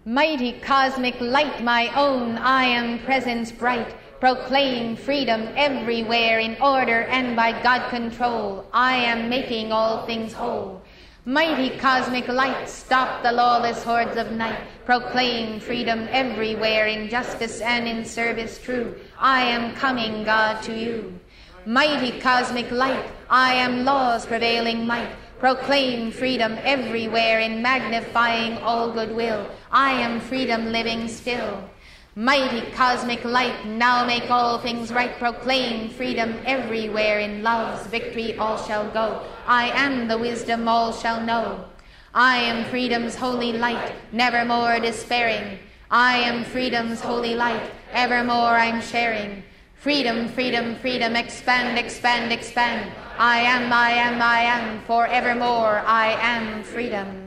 Mighty cosmic light, my own, I am presence bright. Proclaim freedom everywhere in order and by God control. I am making all things whole. Mighty cosmic light, stop the lawless hordes of night. Proclaim freedom everywhere in justice and in service true. I am coming, God, to you. Mighty cosmic light, I am law's prevailing might. Proclaim freedom everywhere in magnifying all goodwill. I am freedom living still. Mighty cosmic light, now make all things right. Proclaim freedom everywhere in love's victory all shall go. I am the wisdom all shall know. I am freedom's holy light, nevermore despairing. I am freedom's holy light, evermore I'm sharing. Freedom, freedom, freedom, expand, expand, expand. I am, forevermore I am freedom.